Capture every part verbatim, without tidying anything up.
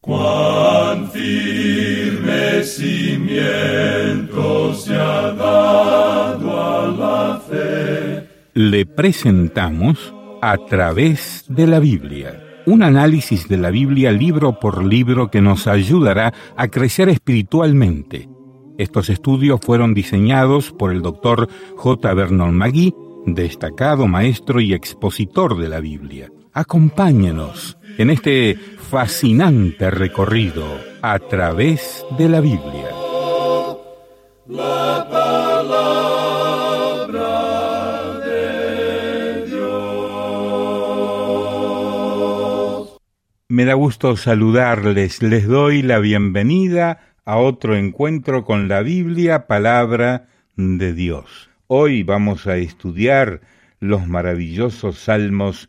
Cuán firme cimiento se ha dado a la fe. Le presentamos A través de la Biblia, un análisis de la Biblia libro por libro que nos ayudará a crecer espiritualmente. Estos estudios fueron diseñados por el doctor J. Vernon McGee, destacado maestro y expositor de la Biblia. Acompáñenos en este fascinante recorrido a través de la Biblia. La palabra de Dios. Me da gusto saludarles. Les doy la bienvenida a otro encuentro con la Biblia, palabra de Dios. Hoy vamos a estudiar los maravillosos Salmos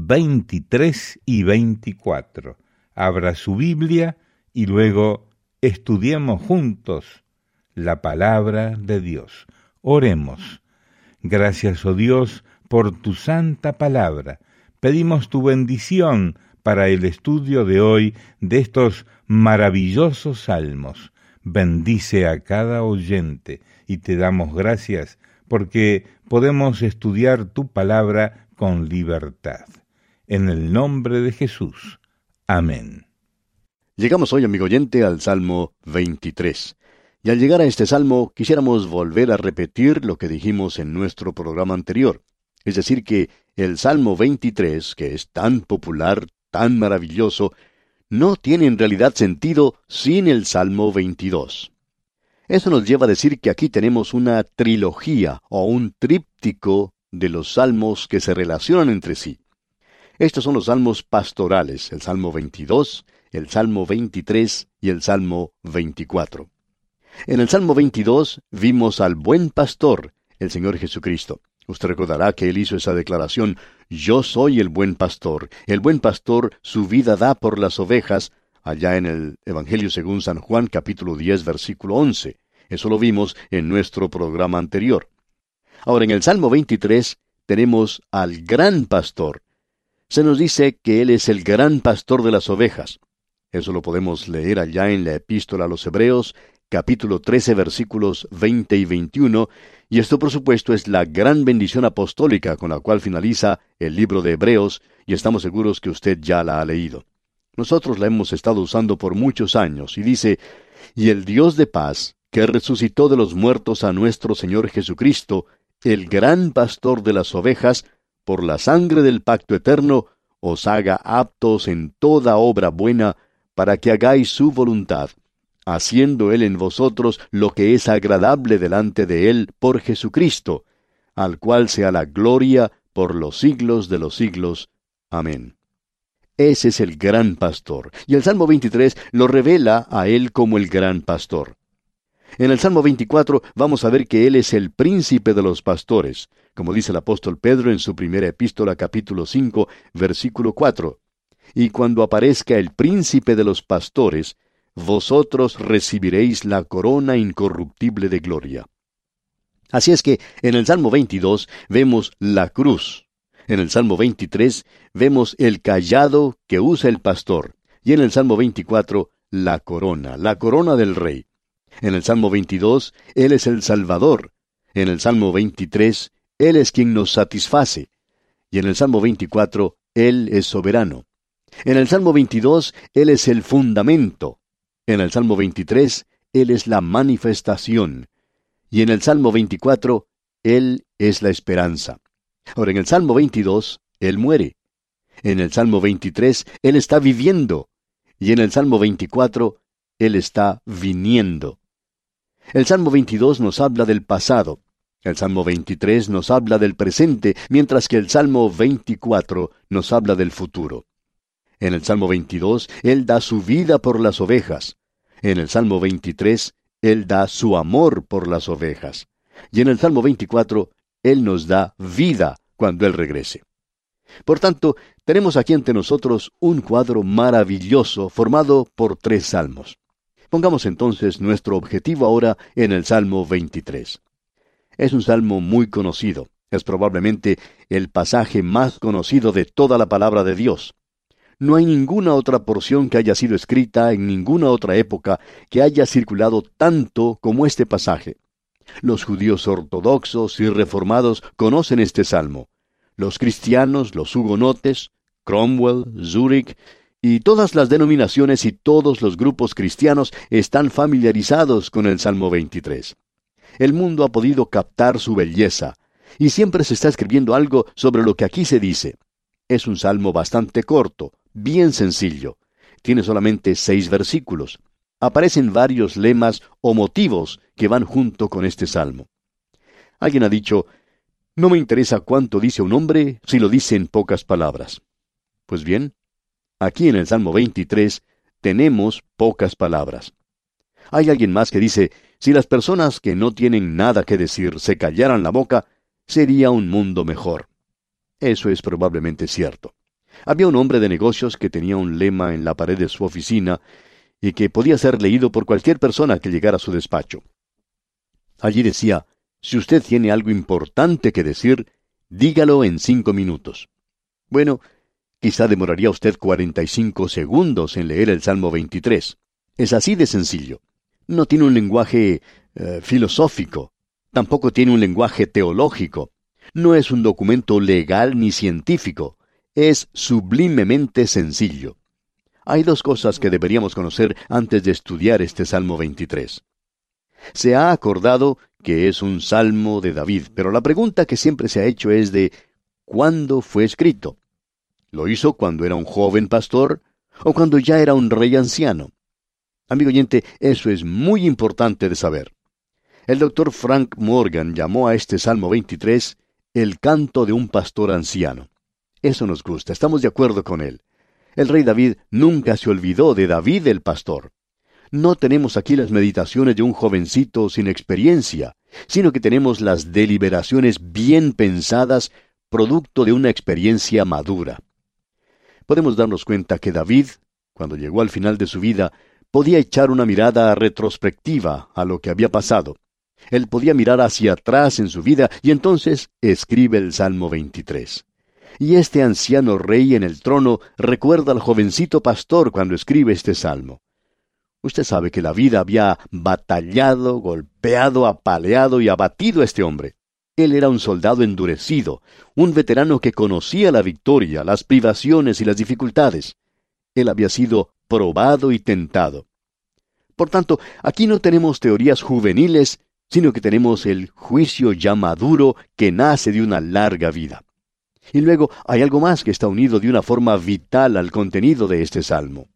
veintitrés y veinticuatro. Abra su Biblia y luego estudiemos juntos la palabra de Dios. Oremos. Gracias, oh Dios, por tu santa palabra. Pedimos tu bendición para el estudio de hoy de estos maravillosos salmos. Bendice a cada oyente y te damos gracias porque podemos estudiar tu palabra con libertad. En el nombre de Jesús. Amén. Llegamos hoy, amigo oyente, al Salmo veintitrés. Y al llegar a este salmo, quisiéramos volver a repetir lo que dijimos en nuestro programa anterior. Es decir, que el Salmo veintitrés, que es tan popular, tan maravilloso, no tiene en realidad sentido sin el Salmo veintidós. Eso nos lleva a decir que aquí tenemos una trilogía o un tríptico de los salmos que se relacionan entre sí. Estos son los salmos pastorales, el Salmo veintidós, el Salmo veintitrés y el Salmo veinticuatro. En el Salmo veintidós vimos al buen pastor, el Señor Jesucristo. Usted recordará que él hizo esa declaración: yo soy el buen pastor, el buen pastor su vida da por las ovejas, allá en el Evangelio según San Juan, capítulo diez, versículo once. Eso lo vimos en nuestro programa anterior. Ahora, en el Salmo veintitrés tenemos al gran pastor. Se nos dice que él es el gran pastor de las ovejas. Eso lo podemos leer allá en la Epístola a los Hebreos, capítulo trece, versículos veinte y veintiuno, y esto por supuesto es la gran bendición apostólica con la cual finaliza el libro de Hebreos, y estamos seguros que usted ya la ha leído. Nosotros la hemos estado usando por muchos años, y dice: y el Dios de paz, que resucitó de los muertos a nuestro Señor Jesucristo, el gran pastor de las ovejas, por la sangre del pacto eterno, os haga aptos en toda obra buena, para que hagáis su voluntad, haciendo Él en vosotros lo que es agradable delante de Él por Jesucristo, al cual sea la gloria por los siglos de los siglos. Amén. Ese es el gran pastor, y el Salmo veintitrés lo revela a Él como el gran pastor. En el Salmo veinticuatro vamos a ver que Él es el príncipe de los pastores, como dice el apóstol Pedro en su primera epístola, capítulo cinco, versículo cuatro. Y cuando aparezca el príncipe de los pastores, vosotros recibiréis la corona incorruptible de gloria. Así es que en el Salmo veintidós vemos la cruz. En el Salmo veintitrés vemos el cayado que usa el pastor. Y en el Salmo veinticuatro, la corona, la corona del rey. En el Salmo veintidós, Él es el Salvador. En el Salmo veintitrés, Él es quien nos satisface. Y en el Salmo veinticuatro, Él es soberano. En el Salmo veintidós, Él es el fundamento. En el Salmo veintitrés, Él es la manifestación. Y en el Salmo veinticuatro, Él es la esperanza. Ahora, en el Salmo veintidós, Él muere. En el Salmo veintitrés, Él está viviendo. Y en el Salmo veinticuatro, Él está viniendo. El Salmo veintidós nos habla del pasado. El Salmo veintitrés nos habla del presente, mientras que el Salmo veinticuatro nos habla del futuro. En el Salmo veintidós, Él da su vida por las ovejas. En el Salmo veintitrés, Él da su amor por las ovejas. Y en el Salmo veinticuatro, Él nos da vida cuando Él regrese. Por tanto, tenemos aquí ante nosotros un cuadro maravilloso formado por tres salmos. Pongamos entonces nuestro objetivo ahora en el Salmo veintitrés. Es un salmo muy conocido. Es probablemente el pasaje más conocido de toda la palabra de Dios. No hay ninguna otra porción que haya sido escrita en ninguna otra época que haya circulado tanto como este pasaje. Los judíos ortodoxos y reformados conocen este salmo. Los cristianos, los hugonotes, Cromwell, Zurich y todas las denominaciones y todos los grupos cristianos están familiarizados con el Salmo veintitrés. El mundo ha podido captar su belleza, y siempre se está escribiendo algo sobre lo que aquí se dice. Es un salmo bastante corto, bien sencillo. Tiene solamente seis versículos. Aparecen varios lemas o motivos que van junto con este salmo. Alguien ha dicho, no me interesa cuánto dice un hombre si lo dice en pocas palabras. Pues bien, aquí en el Salmo veintitrés tenemos pocas palabras. Hay alguien más que dice, si las personas que no tienen nada que decir se callaran la boca, sería un mundo mejor. Eso es probablemente cierto. Había un hombre de negocios que tenía un lema en la pared de su oficina y que podía ser leído por cualquier persona que llegara a su despacho. Allí decía, si usted tiene algo importante que decir, dígalo en cinco minutos. Bueno, quizá demoraría usted cuarenta y cinco segundos en leer el Salmo veintitrés. Es así de sencillo. No tiene un lenguaje eh, filosófico. Tampoco tiene un lenguaje teológico. No es un documento legal ni científico. Es sublimemente sencillo. Hay dos cosas que deberíamos conocer antes de estudiar este Salmo veintitrés. Se ha acordado que es un salmo de David, pero la pregunta que siempre se ha hecho es de ¿cuándo fue escrito? ¿Lo hizo cuando era un joven pastor o cuando ya era un rey anciano? Amigo oyente, eso es muy importante de saber. El doctor Frank Morgan llamó a este Salmo veintitrés el canto de un pastor anciano. Eso nos gusta, estamos de acuerdo con él. El rey David nunca se olvidó de David el pastor. No tenemos aquí las meditaciones de un jovencito sin experiencia, sino que tenemos las deliberaciones bien pensadas, producto de una experiencia madura. Podemos darnos cuenta que David, cuando llegó al final de su vida, podía echar una mirada retrospectiva a lo que había pasado. Él podía mirar hacia atrás en su vida y entonces escribe el Salmo veintitrés. Y este anciano rey en el trono recuerda al jovencito pastor cuando escribe este salmo. Usted sabe que la vida había batallado, golpeado, apaleado y abatido a este hombre. Él era un soldado endurecido, un veterano que conocía la victoria, las privaciones y las dificultades. Él había sido probado y tentado. Por tanto, aquí no tenemos teorías juveniles, sino que tenemos el juicio ya maduro que nace de una larga vida. Y luego hay algo más que está unido de una forma vital al contenido de este salmo.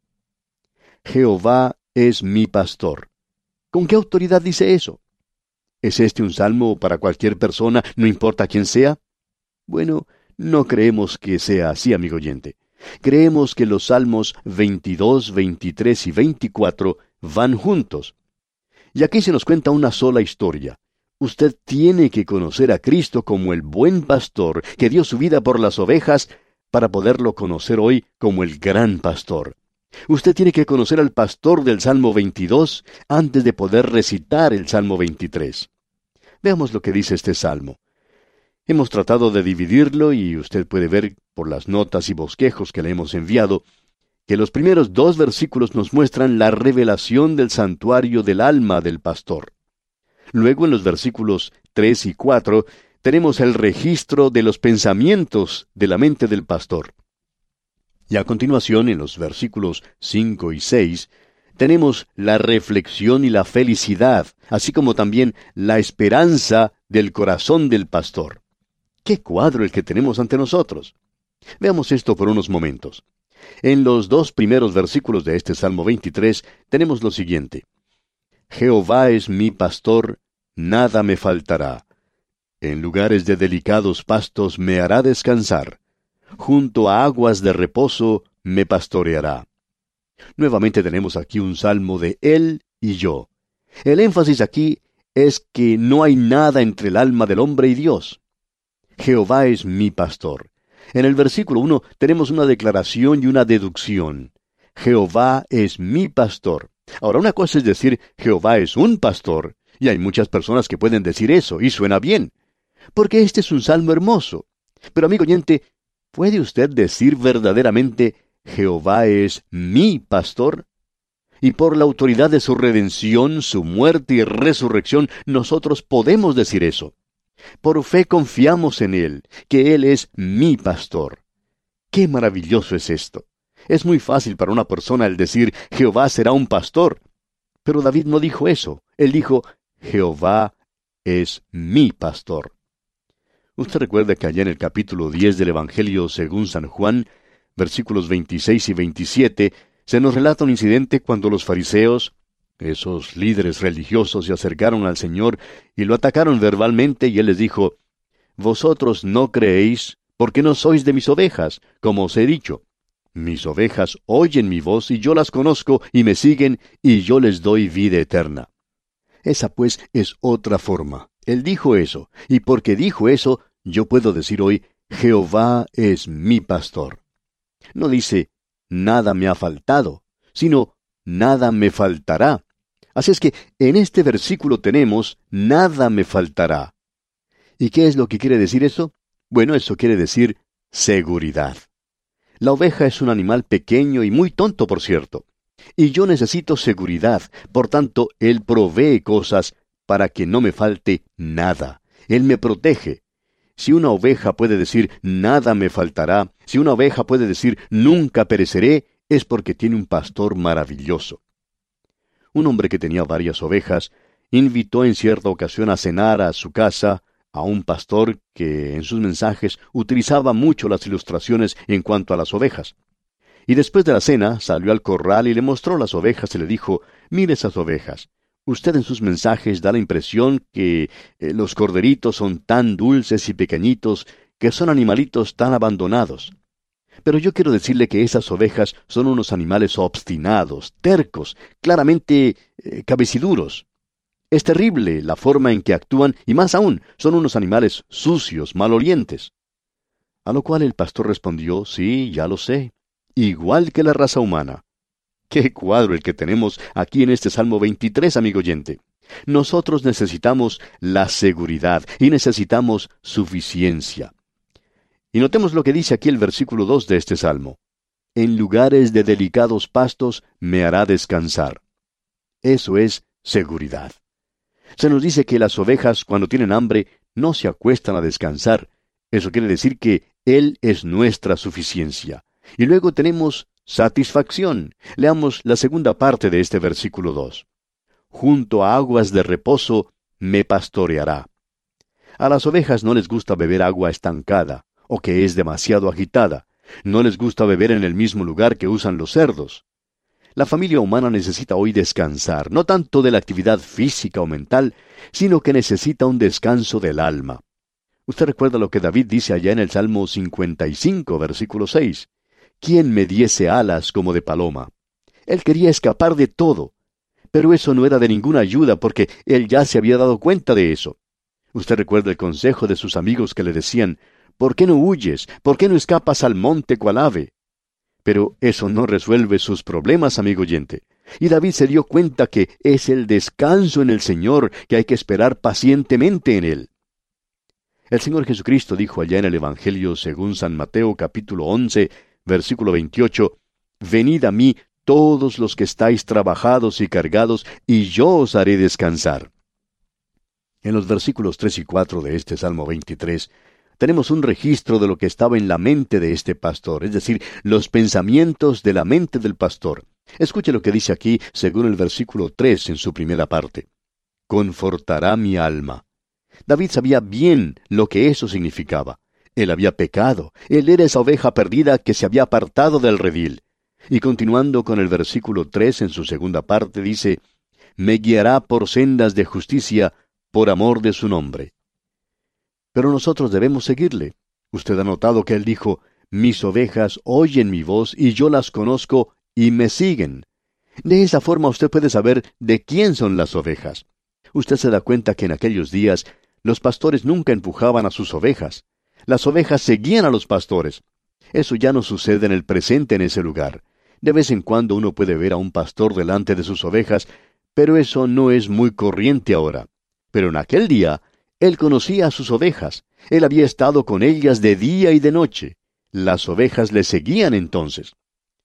Jehová es mi pastor. ¿Con qué autoridad dice eso? ¿Es este un salmo para cualquier persona, no importa quién sea? Bueno, no creemos que sea así, amigo oyente. Creemos que los salmos veintidós, veintitrés y veinticuatro van juntos. Y aquí se nos cuenta una sola historia. Usted tiene que conocer a Cristo como el buen pastor que dio su vida por las ovejas para poderlo conocer hoy como el gran pastor. Usted tiene que conocer al pastor del Salmo veintidós antes de poder recitar el Salmo veintitrés. Veamos lo que dice este salmo. Hemos tratado de dividirlo y usted puede ver por las notas y bosquejos que le hemos enviado que los primeros dos versículos nos muestran la revelación del santuario del alma del pastor. Luego en los versículos tres y cuatro tenemos el registro de los pensamientos de la mente del pastor. Y a continuación, en los versículos cinco y seis, tenemos la reflexión y la felicidad, así como también la esperanza del corazón del pastor. ¡Qué cuadro el que tenemos ante nosotros! Veamos esto por unos momentos. En los dos primeros versículos de este Salmo veintitrés tenemos lo siguiente. Jehová es mi pastor, nada me faltará. En lugares de delicados pastos me hará descansar. Junto a aguas de reposo me pastoreará. Nuevamente tenemos aquí un salmo de él y yo. El énfasis aquí es que no hay nada entre el alma del hombre y Dios. Jehová es mi pastor. En el versículo uno tenemos una declaración y una deducción. Jehová es mi pastor. Ahora, una cosa es decir, Jehová es un pastor, y hay muchas personas que pueden decir eso, y suena bien, porque este es un salmo hermoso. Pero, amigo oyente, ¿puede usted decir verdaderamente, Jehová es mi pastor? Y por la autoridad de su redención, su muerte y resurrección, nosotros podemos decir eso. Por fe confiamos en Él, que Él es mi pastor. ¡Qué maravilloso es esto! Es muy fácil para una persona el decir, Jehová será un pastor. Pero David no dijo eso. Él dijo, Jehová es mi pastor. Usted recuerda que allá en el capítulo diez del Evangelio según San Juan, versículos veintiséis y veintisiete, se nos relata un incidente cuando los fariseos, esos líderes religiosos, se acercaron al Señor y lo atacaron verbalmente, y Él les dijo, Vosotros no creéis, porque no sois de mis ovejas, como os he dicho. Mis ovejas oyen mi voz, y yo las conozco, y me siguen, y yo les doy vida eterna. Esa pues es otra forma. Él dijo eso, y porque dijo eso, yo puedo decir hoy, Jehová es mi pastor. No dice, nada me ha faltado, sino, nada me faltará. Así es que en este versículo tenemos, nada me faltará. ¿Y qué es lo que quiere decir eso? Bueno, eso quiere decir seguridad. La oveja es un animal pequeño y muy tonto, por cierto. Y yo necesito seguridad, por tanto, Él provee cosas para que no me falte nada. Él me protege. Si una oveja puede decir, nada me faltará, si una oveja puede decir, nunca pereceré, es porque tiene un pastor maravilloso. Un hombre que tenía varias ovejas, invitó en cierta ocasión a cenar a su casa a un pastor que en sus mensajes utilizaba mucho las ilustraciones en cuanto a las ovejas. Y después de la cena salió al corral y le mostró las ovejas y le dijo, mire esas ovejas. Usted en sus mensajes da la impresión que eh, los corderitos son tan dulces y pequeñitos, que son animalitos tan abandonados. Pero yo quiero decirle que esas ovejas son unos animales obstinados, tercos, claramente eh, cabeciduros. Es terrible la forma en que actúan, y más aún, son unos animales sucios, malolientes. A lo cual el pastor respondió, sí, ya lo sé, igual que la raza humana. ¡Qué cuadro el que tenemos aquí en este Salmo veintitrés, amigo oyente! Nosotros necesitamos la seguridad y necesitamos suficiencia. Y notemos lo que dice aquí el versículo dos de este Salmo. En lugares de delicados pastos me hará descansar. Eso es seguridad. Se nos dice que las ovejas, cuando tienen hambre, no se acuestan a descansar. Eso quiere decir que Él es nuestra suficiencia. Y luego tenemos satisfacción. Leamos la segunda parte de este versículo dos. Junto a aguas de reposo me pastoreará. A las ovejas no les gusta beber agua estancada, o que es demasiado agitada. No les gusta beber en el mismo lugar que usan los cerdos. La familia humana necesita hoy descansar, no tanto de la actividad física o mental, sino que necesita un descanso del alma. Usted recuerda lo que David dice allá en el Salmo cincuenta y cinco, versículo seis. ¿Quién me diese alas como de paloma? Él quería escapar de todo, pero eso no era de ninguna ayuda porque él ya se había dado cuenta de eso. Usted recuerda el consejo de sus amigos que le decían, ¿por qué no huyes? ¿Por qué no escapas al monte cual ave? Pero eso no resuelve sus problemas, amigo oyente. Y David se dio cuenta que es el descanso en el Señor que hay que esperar pacientemente en Él. El Señor Jesucristo dijo allá en el Evangelio según San Mateo capítulo once, versículo veintiocho, Venid a mí todos los que estáis trabajados y cargados, y yo os haré descansar. En los versículos tres y cuatro de este Salmo veintitrés, tenemos un registro de lo que estaba en la mente de este pastor, es decir, los pensamientos de la mente del pastor. Escuche lo que dice aquí, según el versículo tres en su primera parte. Confortará mi alma. David sabía bien lo que eso significaba. Él había pecado. Él era esa oveja perdida que se había apartado del redil. Y continuando con el versículo tres en su segunda parte, dice, Me guiará por sendas de justicia, por amor de su nombre. Pero nosotros debemos seguirle. Usted ha notado que él dijo, Mis ovejas oyen mi voz, y yo las conozco, y me siguen. De esa forma usted puede saber de quién son las ovejas. Usted se da cuenta que en aquellos días, los pastores nunca empujaban a sus ovejas. Las ovejas seguían a los pastores. Eso ya no sucede en el presente en ese lugar. De vez en cuando uno puede ver a un pastor delante de sus ovejas, pero eso no es muy corriente ahora. Pero en aquel día, él conocía a sus ovejas. Él había estado con ellas de día y de noche. Las ovejas le seguían entonces.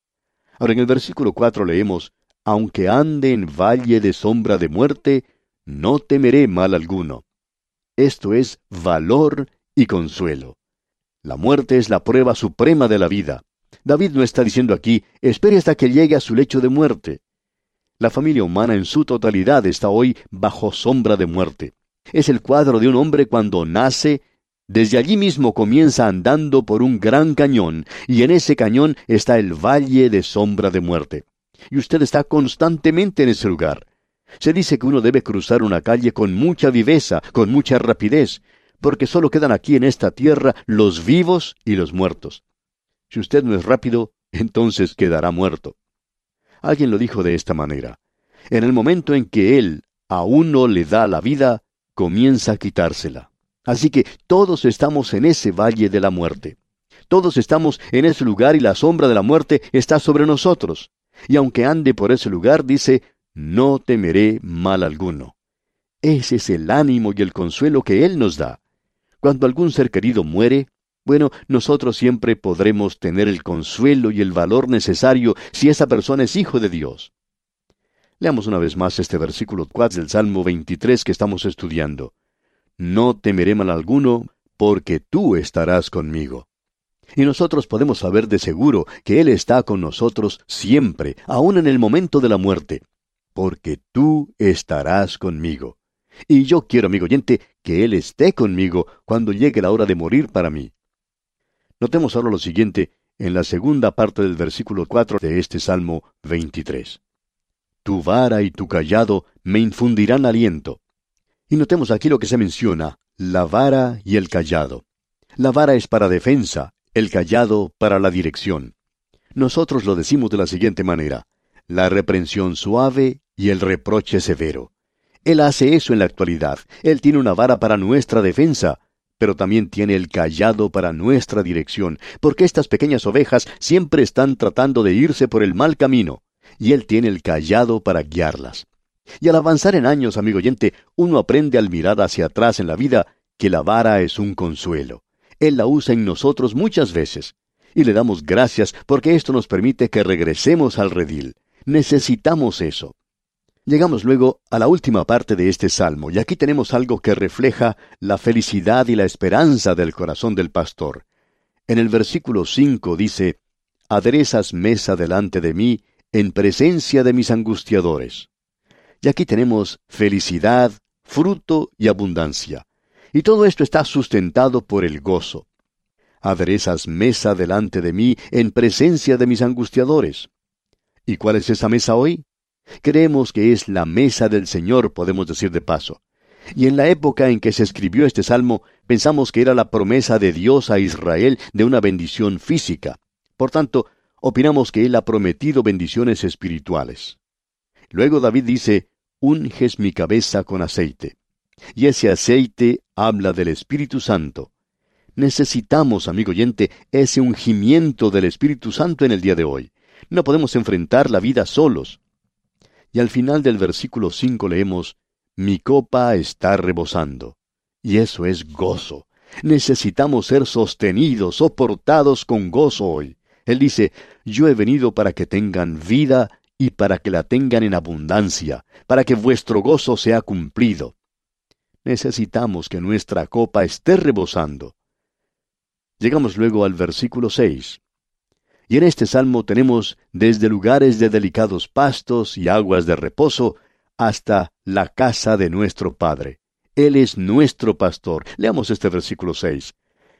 Ahora en el versículo cuatro leemos, aunque ande en valle de sombra de muerte, no temeré mal alguno. Esto es valor y consuelo. La muerte es la prueba suprema de la vida. David no está diciendo aquí, espere hasta que llegue a su lecho de muerte. La familia humana en su totalidad está hoy bajo sombra de muerte. Es el cuadro de un hombre cuando nace. Desde allí mismo comienza andando por un gran cañón, y en ese cañón está el valle de sombra de muerte. Y usted está constantemente en ese lugar. Se dice que uno debe cruzar una calle con mucha viveza, con mucha rapidez, porque solo quedan aquí en esta tierra los vivos y los muertos. Si usted no es rápido, entonces quedará muerto. Alguien lo dijo de esta manera. En el momento en que Él a uno le da la vida, comienza a quitársela. Así que todos estamos en ese valle de la muerte. Todos estamos en ese lugar y la sombra de la muerte está sobre nosotros. Y aunque ande por ese lugar, dice, no temeré mal alguno. Ese es el ánimo y el consuelo que Él nos da. Cuando algún ser querido muere, bueno, nosotros siempre podremos tener el consuelo y el valor necesario si esa persona es hijo de Dios. Leamos una vez más este versículo cuatro del Salmo veintitrés que estamos estudiando. No temeré mal alguno, porque tú estarás conmigo. Y nosotros podemos saber de seguro que Él está con nosotros siempre, aun en el momento de la muerte. Porque tú estarás conmigo. Y yo quiero, amigo oyente, que Él esté conmigo cuando llegue la hora de morir para mí. Notemos ahora lo siguiente en la segunda parte del versículo cuatro de este Salmo veintitrés. Tu vara y tu cayado me infundirán aliento. Y notemos aquí lo que se menciona, la vara y el cayado. La vara es para defensa, el cayado para la dirección. Nosotros lo decimos de la siguiente manera, la reprensión suave y el reproche severo. Él hace eso en la actualidad. Él tiene una vara para nuestra defensa, pero también tiene el cayado para nuestra dirección, porque estas pequeñas ovejas siempre están tratando de irse por el mal camino, y Él tiene el cayado para guiarlas. Y al avanzar en años, amigo oyente, uno aprende al mirar hacia atrás en la vida que la vara es un consuelo. Él la usa en nosotros muchas veces, y le damos gracias porque esto nos permite que regresemos al redil. Necesitamos eso. Llegamos luego a la última parte de este salmo, y aquí tenemos algo que refleja la felicidad y la esperanza del corazón del pastor. En el versículo cinco dice, aderezas mesa delante de mí, en presencia de mis angustiadores. Y aquí tenemos felicidad, fruto y abundancia. Y todo esto está sustentado por el gozo. Aderezas mesa delante de mí, en presencia de mis angustiadores. ¿Y cuál es esa mesa hoy? Creemos que es la mesa del Señor, podemos decir de paso. Y en la época en que se escribió este salmo, pensamos que era la promesa de Dios a Israel de una bendición física. Por tanto, opinamos que Él ha prometido bendiciones espirituales. Luego David dice, unges mi cabeza con aceite. Y ese aceite habla del Espíritu Santo. Necesitamos, amigo oyente, ese ungimiento del Espíritu Santo en el día de hoy. No podemos enfrentar la vida solos. Y al final del versículo cinco leemos, mi copa está rebosando. Y eso es gozo. Necesitamos ser sostenidos, soportados con gozo hoy. Él dice, yo he venido para que tengan vida y para que la tengan en abundancia, para que vuestro gozo sea cumplido. Necesitamos que nuestra copa esté rebosando. Llegamos luego al versículo seis. Y en este salmo tenemos desde lugares de delicados pastos y aguas de reposo hasta la casa de nuestro Padre. Él es nuestro pastor. Leamos este versículo seis.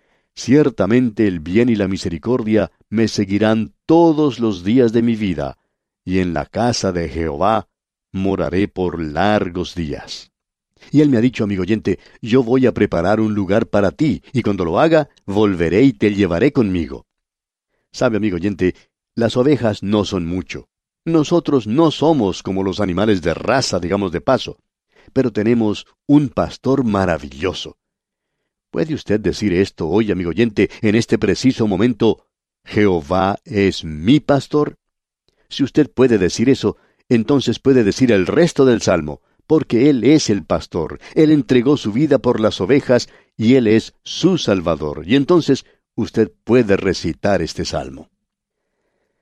Ciertamente el bien y la misericordia me seguirán todos los días de mi vida, y en la casa de Jehová moraré por largos días. Y él me ha dicho, amigo oyente, yo voy a preparar un lugar para ti, y cuando lo haga, volveré y te llevaré conmigo. Sabe, amigo oyente, las ovejas no son mucho. Nosotros no somos como los animales de raza, digamos de paso, pero tenemos un pastor maravilloso. ¿Puede usted decir esto hoy, amigo oyente, en este preciso momento, Jehová es mi pastor? Si usted puede decir eso, entonces puede decir el resto del salmo, porque Él es el pastor, Él entregó su vida por las ovejas y Él es su Salvador. Y entonces usted puede recitar este salmo.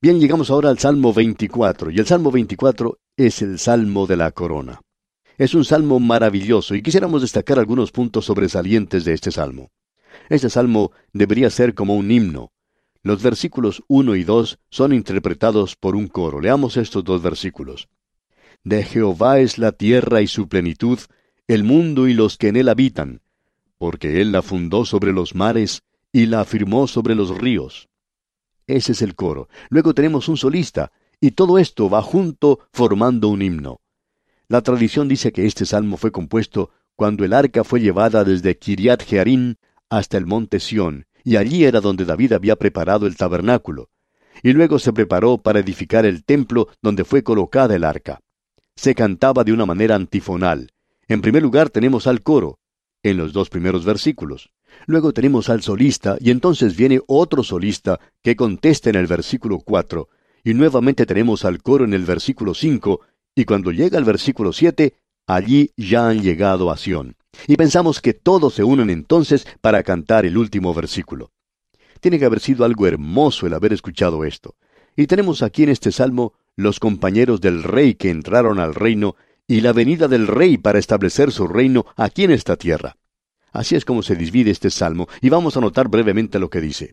Bien, llegamos ahora al Salmo veinticuatro, y el Salmo veinticuatro es el Salmo de la corona. Es un salmo maravilloso, y quisiéramos destacar algunos puntos sobresalientes de este salmo. Este salmo debería ser como un himno. Los versículos uno y dos son interpretados por un coro. Leamos estos dos versículos. De Jehová es la tierra y su plenitud, el mundo y los que en él habitan, porque él la fundó sobre los mares y la afirmó sobre los ríos. Ese es el coro. Luego tenemos un solista, y todo esto va junto formando un himno. La tradición dice que este salmo fue compuesto cuando el arca fue llevada desde Kiriat Jearim hasta el monte Sión, y allí era donde David había preparado el tabernáculo. Y luego se preparó para edificar el templo donde fue colocada el arca. Se cantaba de una manera antifonal. En primer lugar tenemos al coro, en los dos primeros versículos. Luego tenemos al solista, y entonces viene otro solista que contesta en el versículo cuatro, y nuevamente tenemos al coro en el versículo cinco, y cuando llega el versículo siete, allí ya han llegado a Sión. Y pensamos que todos se unen entonces para cantar el último versículo. Tiene que haber sido algo hermoso el haber escuchado esto. Y tenemos aquí en este salmo los compañeros del rey que entraron al reino y la venida del rey para establecer su reino aquí en esta tierra. Así es como se divide este salmo, y vamos a notar brevemente lo que dice.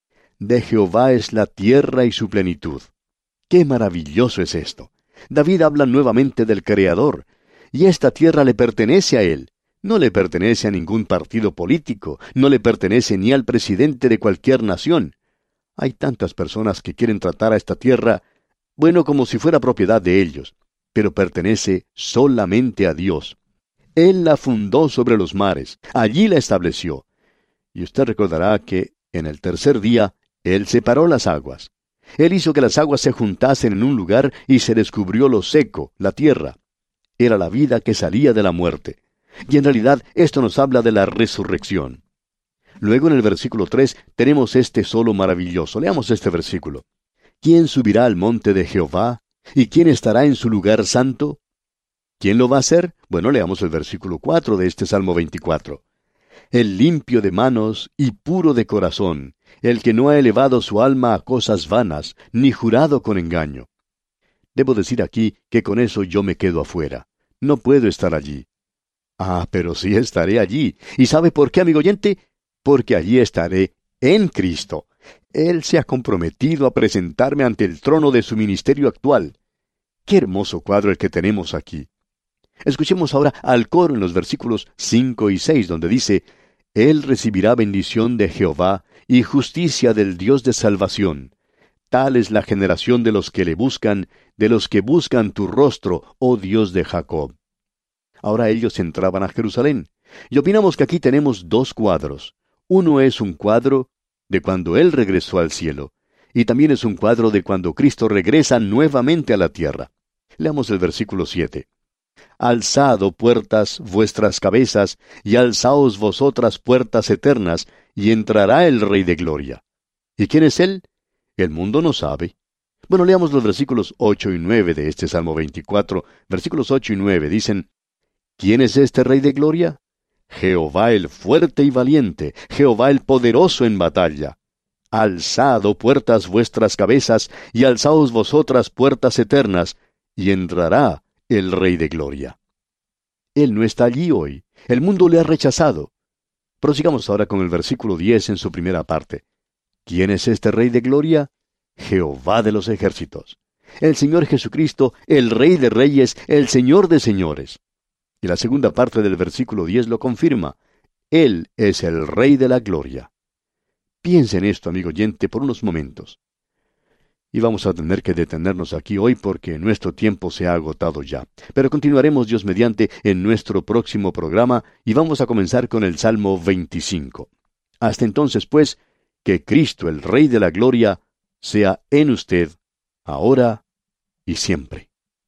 De Jehová es la tierra y su plenitud. ¡Qué maravilloso es esto! David habla nuevamente del Creador, y esta tierra le pertenece a él. No le pertenece a ningún partido político, no le pertenece ni al presidente de cualquier nación. Hay tantas personas que quieren tratar a esta tierra, bueno, como si fuera propiedad de ellos, pero pertenece solamente a Dios. Él la fundó sobre los mares, allí la estableció. Y usted recordará que, en el tercer día, Él separó las aguas. Él hizo que las aguas se juntasen en un lugar y se descubrió lo seco, la tierra. Era la vida que salía de la muerte. Y en realidad esto nos habla de la resurrección. Luego en el versículo tres tenemos este solo maravilloso. Leamos este versículo. ¿Quién subirá al monte de Jehová? ¿Y quién estará en su lugar santo? ¿Quién lo va a hacer? Bueno, leamos el versículo cuatro de este Salmo veinticuatro. El limpio de manos y puro de corazón, el que no ha elevado su alma a cosas vanas, ni jurado con engaño. Debo decir aquí que con eso yo me quedo afuera. No puedo estar allí. Ah, pero sí estaré allí. ¿Y sabe por qué, amigo oyente? Porque allí estaré en Cristo. Él se ha comprometido a presentarme ante el trono de su ministerio actual. ¡Qué hermoso cuadro el que tenemos aquí! Escuchemos ahora al coro en los versículos cinco y seis, donde dice, Él recibirá bendición de Jehová y justicia del Dios de salvación. Tal es la generación de los que le buscan, de los que buscan tu rostro, oh Dios de Jacob. Ahora ellos entraban a Jerusalén, y opinamos que aquí tenemos dos cuadros. Uno es un cuadro de cuando Él regresó al cielo, y también es un cuadro de cuando Cristo regresa nuevamente a la tierra. Leamos el versículo siete. Alzad, oh puertas, vuestras cabezas, y alzaos vosotras puertas eternas, y entrará el Rey de Gloria. ¿Y quién es Él? El mundo no sabe. Bueno, leamos los versículos ocho y nueve de este Salmo veinticuatro. Versículos ocho y nueve dicen, ¿quién es este Rey de Gloria? Jehová el fuerte y valiente, Jehová el poderoso en batalla. Alzad, oh puertas, vuestras cabezas, y alzaos vosotras puertas eternas, y entrará el Rey de Gloria. Él no está allí hoy. El mundo le ha rechazado. Prosigamos ahora con el versículo diez en su primera parte. ¿Quién es este Rey de Gloria? Jehová de los ejércitos. El Señor Jesucristo, el Rey de Reyes, el Señor de Señores. Y la segunda parte del versículo diez lo confirma. Él es el Rey de la Gloria. Piensa en esto, amigo oyente, por unos momentos. Y vamos a tener que detenernos aquí hoy porque nuestro tiempo se ha agotado ya. Pero continuaremos, Dios mediante, en nuestro próximo programa y vamos a comenzar con el Salmo veinticinco. Hasta entonces, pues, que Cristo, el Rey de la Gloria, sea en usted, ahora y siempre.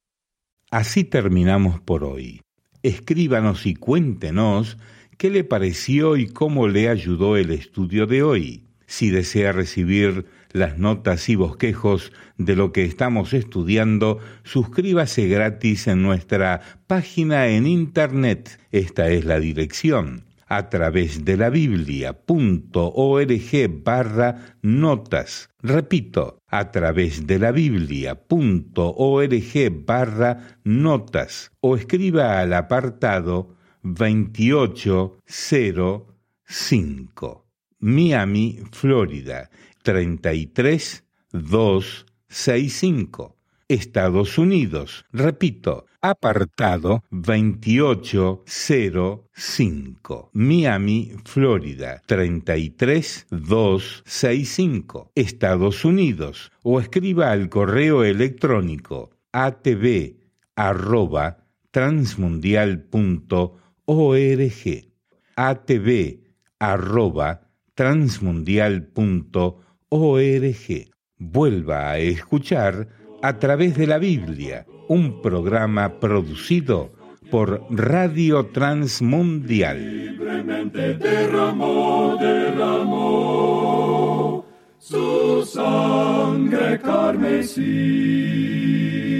Así terminamos por hoy. Escríbanos y cuéntenos qué le pareció y cómo le ayudó el estudio de hoy. Si desea recibir las notas y bosquejos de lo que estamos estudiando, suscríbase gratis en nuestra página en internet. Esta es la dirección, a través de la biblia.org barra notas. Repito, a través de la biblia.org barra notas o escriba al apartado veintiocho cero cinco, Miami, Florida, treinta y tres mil doscientos sesenta y cinco, Estados Unidos. Repito, apartado veintiocho cero cinco, Miami, Florida, treinta y tres mil doscientos sesenta y cinco, Estados Unidos. O escriba al correo electrónico atv arroba transmundial punto org, atv arroba transmundial punto org. Vuelva a escuchar A través de la Biblia, un programa producido por Radio Transmundial. Libremente derramó, derramó su sangre carmesí.